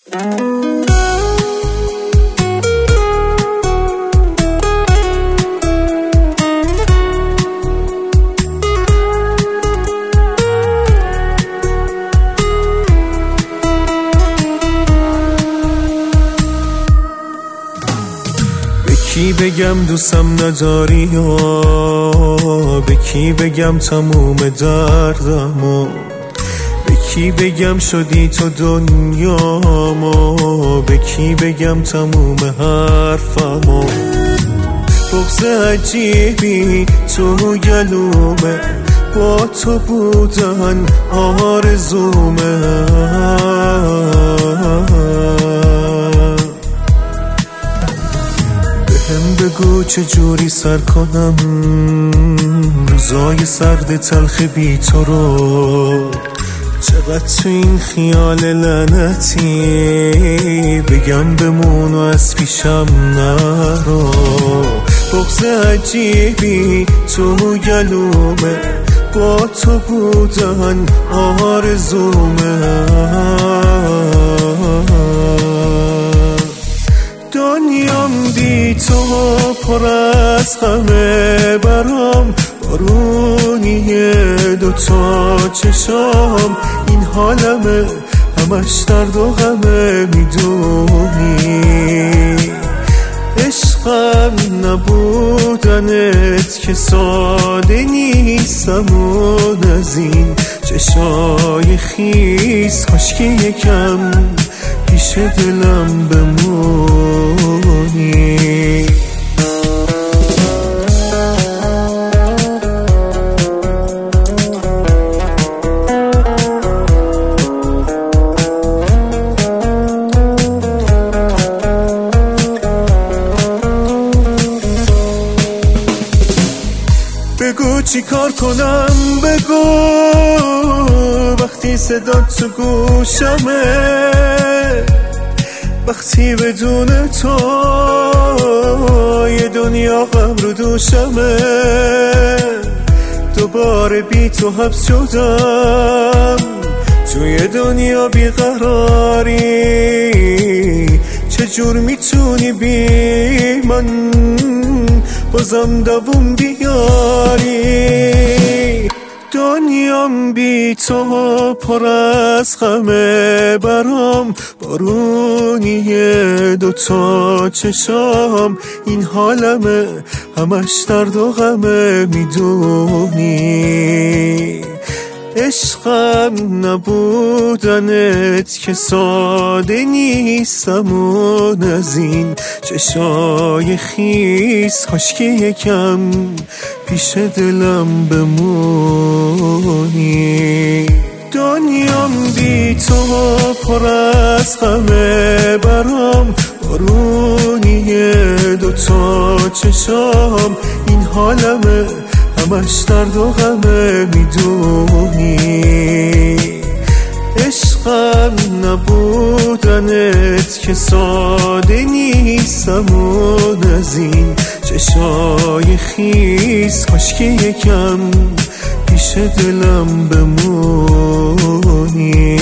کی بگم دوستم نداری یا به کی بگم تموم دردمو، به کی بگم شدی تو دنیامو، به کی بگم تموم حرفمو. بغض عجیبی تو گلومه، با تو بودن آرزومه. بگو چجوری سر کنم روزای سرد تلخ بی تو رو، چقدر تو این خیال لعنتی بگم بمون و از پیشم نرو. بغض عجیبی تو گلومه، با تو بودن آرزومه. دنیام بی تو پر از غمه، برام بارونیه دوتا چشام. این حالمه همش درد و غمه، میدونی عشقم نبودنت که ساده نیستم. اون از این چشای خیس کاش که یکم پیش دلم بمونی. بگو چی کار کنم، بگو وقتی صدا تو گوشمه، وقتی بدون تو یه دنیا غم رو دوشمه. دوباره بی تو حبس شدم توی دنیا بیقراری. چجور میتونی بی من بازم دووم بیاری؟ دنیام بی تو پر از غمه، برام بارونیه دوتا چشام. این حالمه همش درد و غمه، میدونی عشقم نبودنت که ساده نیستم. اون از این چشای خیس کاش که یکم پیش دلم بمونی. دنیام بی تو پر از غمه، برام بارونیه دوتا چشام. این حالمه همش درد و غمه، میدونی عشقم نبودنت که ساده نیستم. اون از این چشای خیس کاش که یکم پیش دلم بمونی.